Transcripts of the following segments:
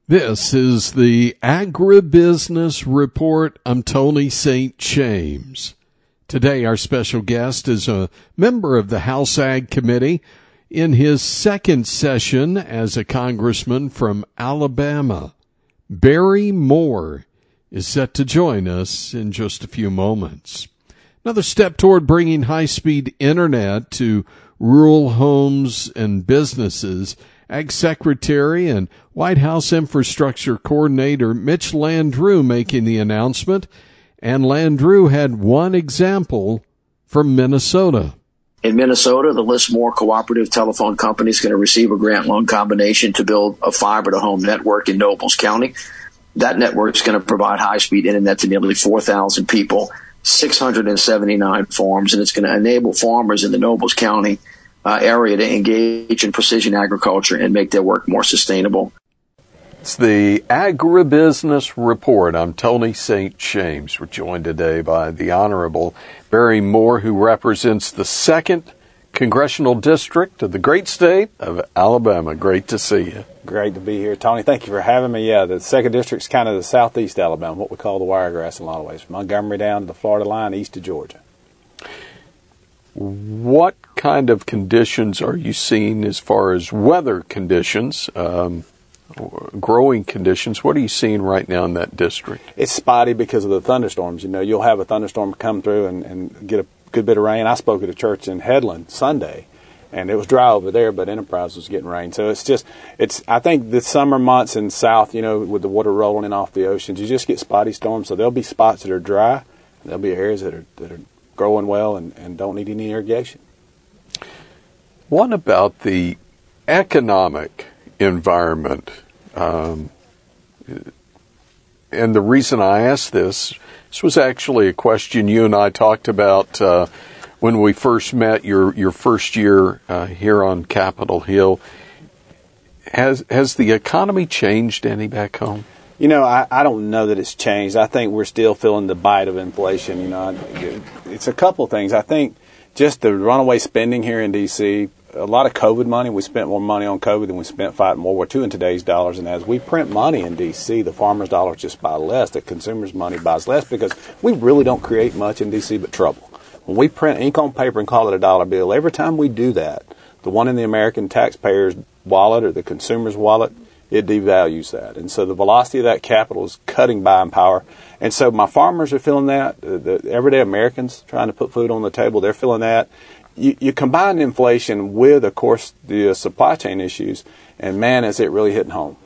This is the Agribusiness Report. I'm Tony St. James. Today our special guest is a member of the House Ag Committee in his second session as a congressman from Alabama. Barry Moore is set to join us in just a few moments. Another step toward bringing high-speed internet to rural homes and businesses. Ag Secretary and White House Infrastructure Coordinator Mitch Landrieu making the announcement. And Landrieu had one example from Minnesota. In Minnesota, the Listmore Cooperative Telephone Company is going to receive a grant loan combination to build a fiber-to-home network in Nobles County. That network is going to provide high-speed internet to nearly 4,000 people, 679 farms, and it's going to enable farmers in the Nobles County area to engage in precision agriculture and make their work more sustainable. It's the Agribusiness Report. I'm Tony St. James. We're joined today by the Honorable Barry Moore, who represents the 2nd Congressional District of the great state of Alabama. Great to see you. Great to be here, Tony. Thank you for having me. Yeah, the 2nd District's kind of the southeast Alabama, what we call the Wiregrass in a lot of ways, from Montgomery down to the Florida line, east of Georgia. What kind of conditions are you seeing as far as weather conditions, growing conditions? What are you seeing right now in that district? It's spotty because of the thunderstorms. You know, you'll have a thunderstorm come through and get a good bit of rain. I spoke at a church in Headland Sunday, and it was dry over there, but Enterprise was getting rain. So I think the summer months in south, you know, with the water rolling in off the oceans, you just get spotty storms. So there'll be spots that are dry, and there'll be areas that are growing well and don't need any irrigation. What about the economic environment? And the reason I asked this was actually a question you and I talked about when we first met your first year here on Capitol Hill. Has the economy changed any back home? You know, I don't know that it's changed. I think we're still feeling the bite of inflation. You know, it's a couple things. I think just the runaway spending here in D.C., a lot of COVID money. We spent more money on COVID than we spent fighting World War II in today's dollars. And as we print money in D.C., the farmer's dollars just buy less. The consumer's money buys less because we really don't create much in D.C. but trouble. When we print ink on paper and call it a dollar bill, every time we do that, the one in the American taxpayer's wallet or the consumer's wallet, it devalues that. And so the velocity of that capital is cutting buying power. And so my farmers are feeling that. The everyday Americans trying to put food on the table, they're feeling that. You combine inflation with, of course, the supply chain issues, and man, is it really hitting home.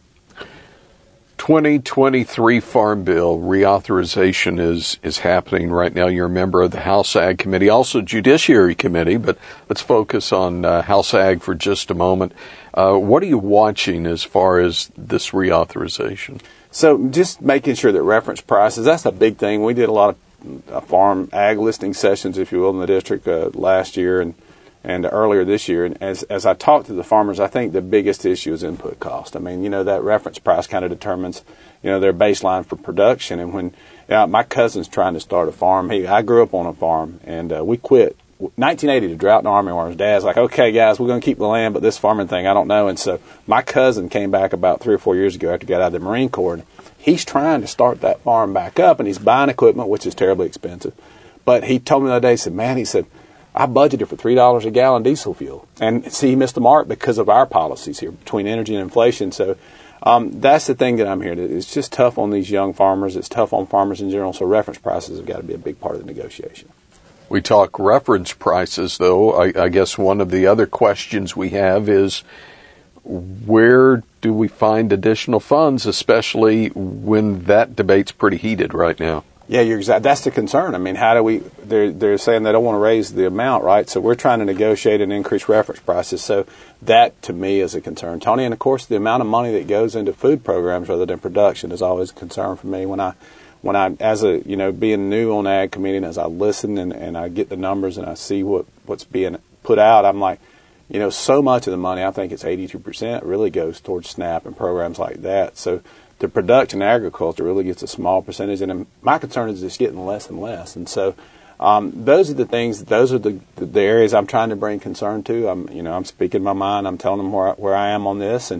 2023 Farm Bill reauthorization is happening right now. You're a member of the House Ag Committee, also Judiciary Committee, but let's focus on House Ag for just a moment. What are you watching as far as this reauthorization? So just making sure that reference prices, that's a big thing. We did a lot of farm ag listing sessions, if you will, in the district last year and earlier this year. And as I talked to the farmers, I think the biggest issue is input cost. I mean, you know, that reference price kind of determines, you know, their baseline for production. And when my cousin's trying to start a farm, I grew up on a farm, and we quit 1980 to drought and army worms. Dad's like, okay, guys, we're going to keep the land, but this farming thing, I don't know. And so my cousin came back about 3 or 4 years ago after he got out of the Marine Corps. And he's trying to start that farm back up, and he's buying equipment, which is terribly expensive. But he told me the other day, he said, I budgeted for $3 a gallon diesel fuel. And see, he missed the mark because of our policies here between energy and inflation. So that's the thing that I'm hearing. It's just tough on these young farmers. It's tough on farmers in general. So reference prices have got to be a big part of the negotiation. We talk reference prices, though. I guess one of the other questions we have is, where do we find additional funds, especially when that debate's pretty heated right now? Yeah, you're exactly. That's the concern. I mean, how do we? They're saying they don't want to raise the amount, right? So we're trying to negotiate and increase reference prices. So that, to me, is a concern, Tony. And of course, the amount of money that goes into food programs rather than production is always a concern for me. When I, as a, you know, being new on Ag Committee, and as I listen and I get the numbers and I see what's being put out, I'm like, you know, so much of the money, I think it's 82%, really goes towards SNAP and programs like that. So the production agriculture really gets a small percentage, and my concern is it's getting less and less. And so those are the things, those are the areas I'm trying to bring concern to. I'm speaking my mind. I'm telling them where I am on this, and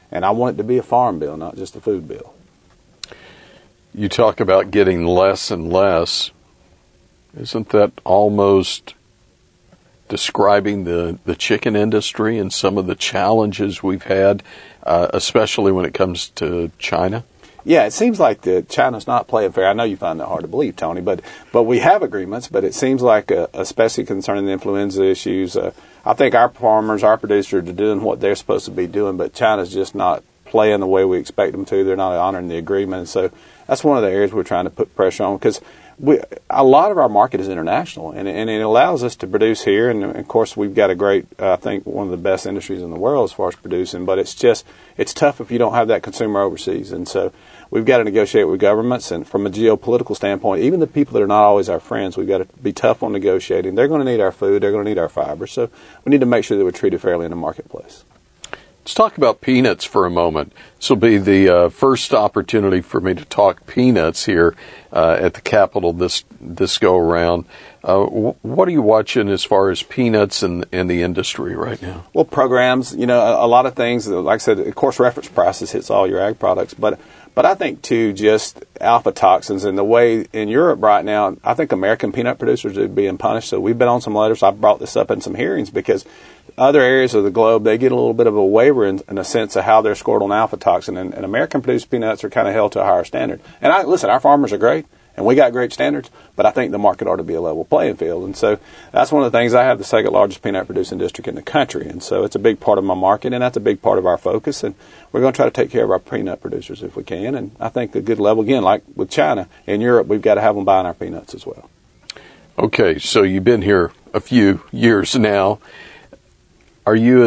And I want it to be a farm bill, not just a food bill. You talk about getting less and less. Isn't that almost describing the chicken industry and some of the challenges we've had, especially when it comes to China? Yeah, it seems like China's not playing fair. I know you find that hard to believe, Tony, but we have agreements, but it seems like, especially concerning the influenza issues, I think our farmers, our producers are doing what they're supposed to be doing, but China's just not playing the way we expect them to. They're not honoring the agreement. And so that's one of the areas we're trying to put pressure on, because a lot of our market is international, and it allows us to produce here. And of course, we've got a great, I think, one of the best industries in the world as far as producing. But it's tough if you don't have that consumer overseas. And so we've got to negotiate with governments. And from a geopolitical standpoint, even the people that are not always our friends, we've got to be tough on negotiating. They're going to need our food. They're going to need our fiber. So we need to make sure that we're treated fairly in the marketplace. Let's talk about peanuts for a moment. This will be the first opportunity for me to talk peanuts here at the Capitol this go around. What are you watching as far as peanuts and the industry right now? Well, programs, a lot of things. Like I said, of course, reference prices hits all your ag products, but I think too, just alpha toxins and the way in Europe right now, I think American peanut producers are being punished. So we've been on some letters. I brought this up in some hearings because other areas of the globe, they get a little bit of a waiver in a sense of how they're scored on alpha toxin, and American produced peanuts are kind of held to a higher standard. And listen, our farmers are great, and we got great standards, but I think the market ought to be a level playing field. And so that's one of the things. I have the second largest peanut producing district in the country, and so it's a big part of my market, and that's a big part of our focus. And we're going to try to take care of our peanut producers if we can. And I think a good level, again, like with China, in Europe, we've got to have them buying our peanuts as well. Okay, so you've been here a few years now. Are you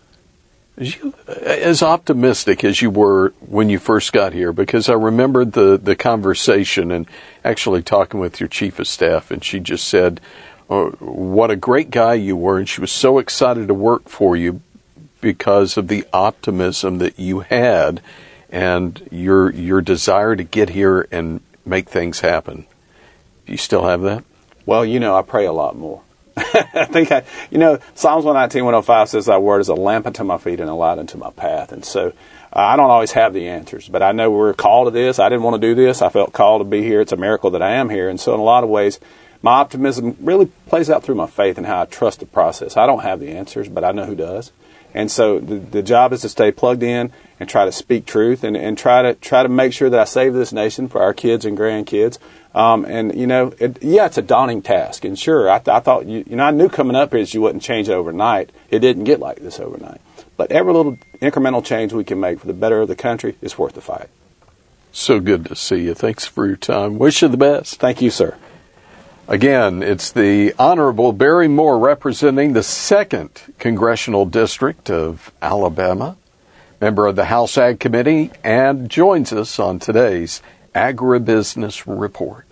as optimistic as you were when you first got here? Because I remembered the conversation and actually talking with your chief of staff, and she just said, what a great guy you were, and she was so excited to work for you because of the optimism that you had and your desire to get here and make things happen. Do you still have that? Well, I pray a lot more. I think, Psalms 119:105 says, thy word is a lamp unto my feet and a light unto my path. And so I don't always have the answers, but I know we're called to this. I didn't want to do this. I felt called to be here. It's a miracle that I am here. And so in a lot of ways, my optimism really plays out through my faith and how I trust the process. I don't have the answers, but I know who does. And so the job is to stay plugged in and try to speak truth and try to make sure that I save this nation for our kids and grandkids. It's a daunting task. And sure, I thought, I knew coming up here you wouldn't change it overnight. It didn't get like this overnight. But every little incremental change we can make for the better of the country is worth the fight. So good to see you. Thanks for your time. Wish you the best. Thank you, sir. Again, it's the Honorable Barry Moore representing the 2nd Congressional District of Alabama, member of the House Ag Committee, and joins us on today's Agribusiness Report.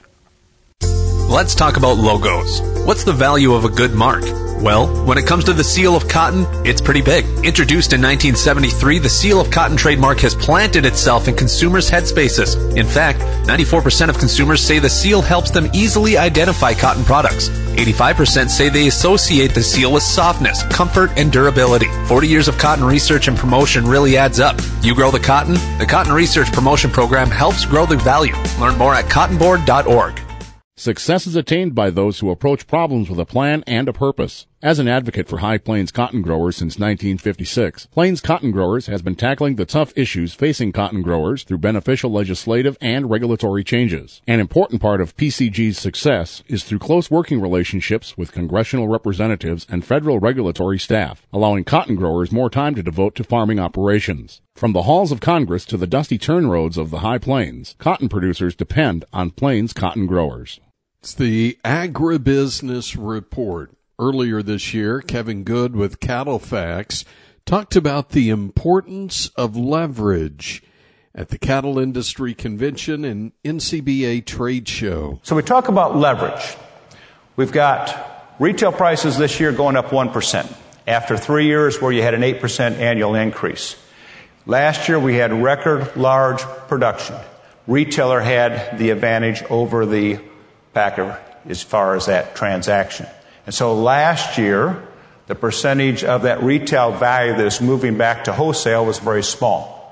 Let's talk about logos. What's the value of a good mark? Well, when it comes to the seal of cotton, it's pretty big. Introduced in 1973, the seal of cotton trademark has planted itself in consumers' headspaces. In fact, 94% of consumers say the seal helps them easily identify cotton products. 85% say they associate the seal with softness, comfort, and durability. 40 years of cotton research and promotion really adds up. You grow the cotton? The Cotton Research Promotion Program helps grow the value. Learn more at cottonboard.org. Success is attained by those who approach problems with a plan and a purpose. As an advocate for High Plains cotton growers since 1956, Plains Cotton Growers has been tackling the tough issues facing cotton growers through beneficial legislative and regulatory changes. An important part of PCG's success is through close working relationships with congressional representatives and federal regulatory staff, allowing cotton growers more time to devote to farming operations. From the halls of Congress to the dusty turn roads of the High Plains, cotton producers depend on Plains Cotton Growers. It's the Agribusiness Report. Earlier this year, Kevin Good with Cattle Facts talked about the importance of leverage at the Cattle Industry Convention and NCBA Trade Show. So we talk about leverage. We've got retail prices this year going up 1% after 3 years where you had an 8% annual increase. Last year we had record large production. Retailer had the advantage over the packer as far as that transaction. And so last year, the percentage of that retail value that is moving back to wholesale was very small.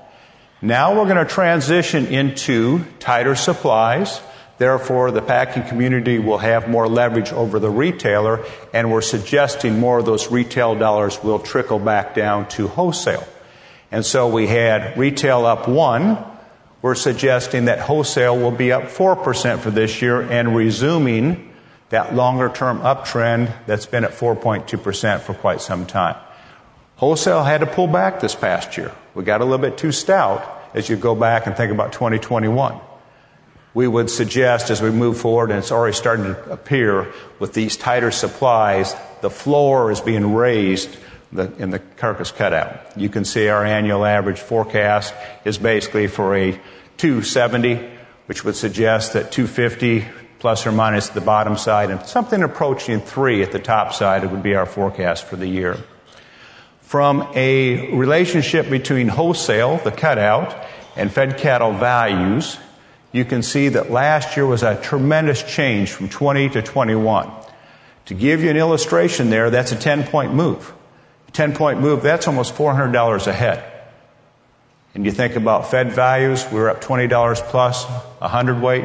Now we're going to transition into tighter supplies. Therefore, the packing community will have more leverage over the retailer, and we're suggesting more of those retail dollars will trickle back down to wholesale. And so we had retail up 1. We're suggesting that wholesale will be up 4% for this year and resuming that longer-term uptrend that's been at 4.2% for quite some time. Wholesale had to pull back this past year. We got a little bit too stout as you go back and think about 2021. We would suggest as we move forward, and it's already starting to appear with these tighter supplies, the floor is being raised in the carcass cutout. You can see our annual average forecast is basically for a 270, which would suggest that 250 plus or minus the bottom side, and something approaching 3 at the top side, it would be our forecast for the year. From a relationship between wholesale, the cutout, and fed cattle values, you can see that last year was a tremendous change from 20 to 21. To give you an illustration there, that's a 10-point move. A 10-point move, that's almost $400 a head. And you think about fed values, we were up $20 plus a hundredweight.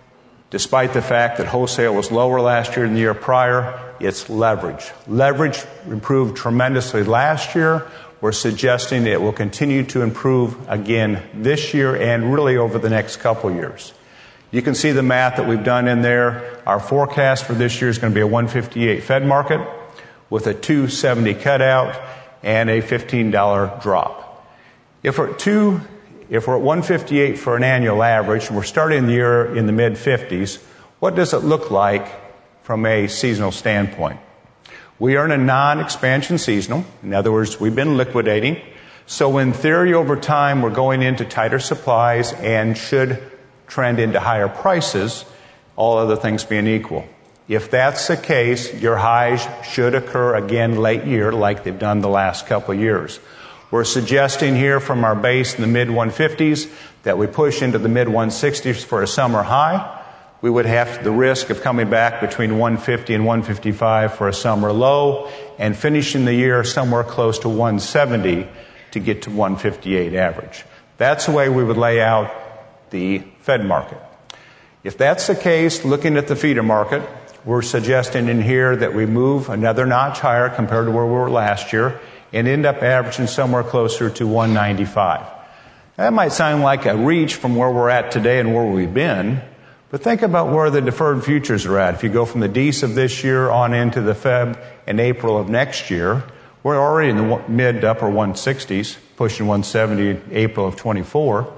Despite the fact that wholesale was lower last year than the year prior, it's leverage. Leverage improved tremendously last year. We're suggesting it will continue to improve again this year and really over the next couple years. You can see the math that we've done in there. Our forecast for this year is going to be a 158 fed market with a 270 cutout and a $15 drop. If we're at 158 for an annual average, and we're starting the year in the mid-50s, what does it look like from a seasonal standpoint? We are in a non-expansion seasonal. In other words, we've been liquidating. So in theory, over time, we're going into tighter supplies and should trend into higher prices, all other things being equal. If that's the case, your highs should occur again late year like they've done the last couple of years. We're suggesting here from our base in the mid-150s that we push into the mid-160s for a summer high. We would have the risk of coming back between 150 and 155 for a summer low and finishing the year somewhere close to 170 to get to 158 average. That's the way we would lay out the fed market. If that's the case, looking at the feeder market, we're suggesting in here that we move another notch higher compared to where we were last year and end up averaging somewhere closer to 195. That might sound like a reach from where we're at today and where we've been, but think about where the deferred futures are at. If you go from the Dece of this year on into the Feb in April of next year, we're already in the mid to upper 160s, pushing 170 in April of 24.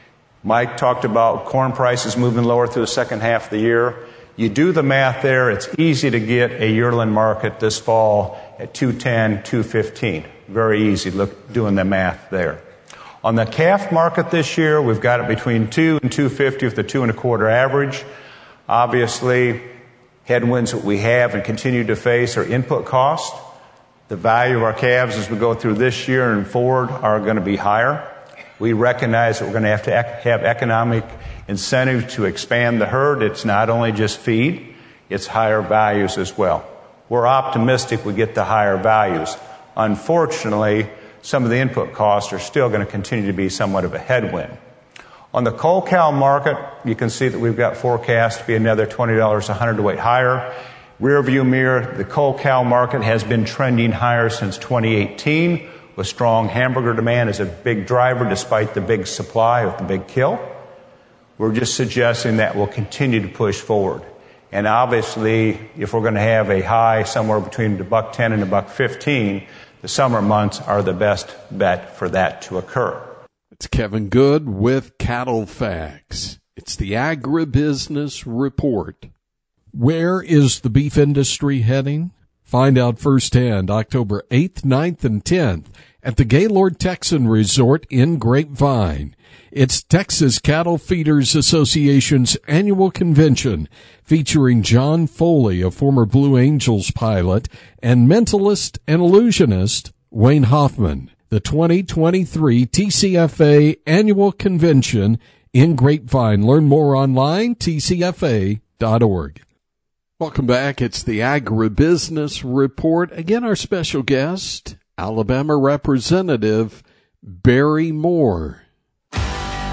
Mike talked about corn prices moving lower through the second half of the year. You do the math there, it's easy to get a yearling market this fall at 210, 215. Very easy doing the math there. On the calf market this year, we've got it between 2 and 250 with the 2 1/4 average. Obviously, headwinds that we have and continue to face are input costs. The value of our calves as we go through this year and forward are going to be higher. We recognize that we're going to have economic incentive to expand the herd. It's not only just feed, it's higher values as well. We're optimistic we get the higher values. Unfortunately, some of the input costs are still going to continue to be somewhat of a headwind. On the coal cow market, you can see that we've got forecast to be another $20 a hundredweight higher. Rear view mirror, the coal cow market has been trending higher since 2018 with strong hamburger demand as a big driver despite the big supply of the big kill. We're just suggesting that we'll continue to push forward. And obviously, if we're going to have a high somewhere between $1.10 and $1.15, the summer months are the best bet for that to occur. It's Kevin Good with Cattle Facts. It's the Agribusiness Report. Where is the beef industry heading? Find out firsthand October 8th, 9th, and 10th at the Gaylord Texan Resort in Grapevine. It's Texas Cattle Feeders Association's annual convention featuring John Foley, a former Blue Angels pilot, and mentalist and illusionist Wayne Hoffman. The 2023 TCFA Annual Convention in Grapevine. Learn more online, tcfa.org. Welcome back. It's the Agribusiness Report. Again, our special guest, Alabama Representative Barry Moore.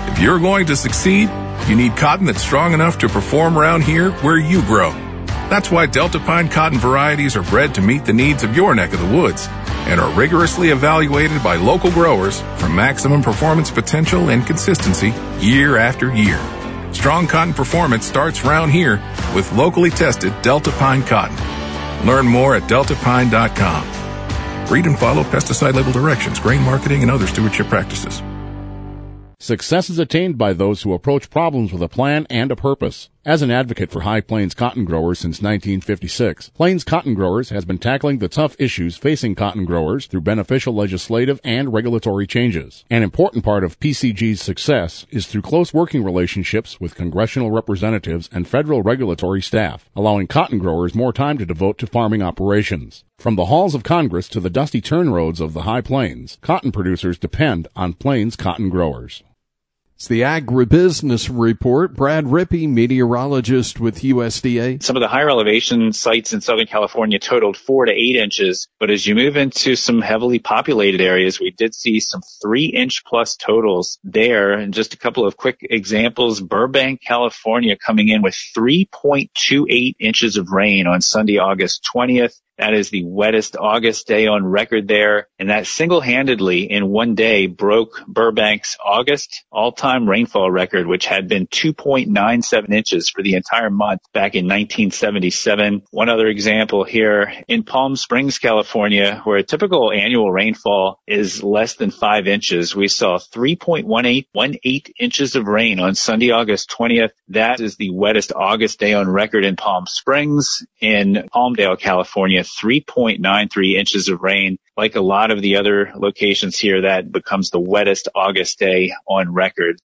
If you're going to succeed, you need cotton that's strong enough to perform around here where you grow. That's why Delta Pine cotton varieties are bred to meet the needs of your neck of the woods and are rigorously evaluated by local growers for maximum performance potential and consistency year after year. Strong cotton performance starts round here with locally tested Delta Pine cotton. Learn more at deltapine.com. Read and follow pesticide label directions, grain marketing, and other stewardship practices. Success is attained by those who approach problems with a plan and a purpose. As an advocate for High Plains cotton growers since 1956, Plains Cotton Growers has been tackling the tough issues facing cotton growers through beneficial legislative and regulatory changes. An important part of PCG's success is through close working relationships with congressional representatives and federal regulatory staff, allowing cotton growers more time to devote to farming operations. From the halls of Congress to the dusty turn roads of the High Plains, cotton producers depend on Plains cotton growers. It's the Agribusiness Report. Brad Rippey, meteorologist with USDA. Some of the higher elevation sites in Southern California totaled 4 to 8 inches, but as you move into some heavily populated areas, we did see some 3-inch plus totals there. And just a couple of quick examples, Burbank, California coming in with 3.28 inches of rain on Sunday, August 20th. That is the wettest August day on record there. And that single-handedly in one day broke Burbank's August all-time rainfall record, which had been 2.97 inches for the entire month back in 1977. One other example here in Palm Springs, California, where a typical annual rainfall is less than 5 inches. We saw 3.18 inches of rain on Sunday, August 20th. That is the wettest August day on record in Palm Springs. In Palmdale, California, 3.93 inches of rain. Like a lot of the other locations here, that becomes the wettest August day on record.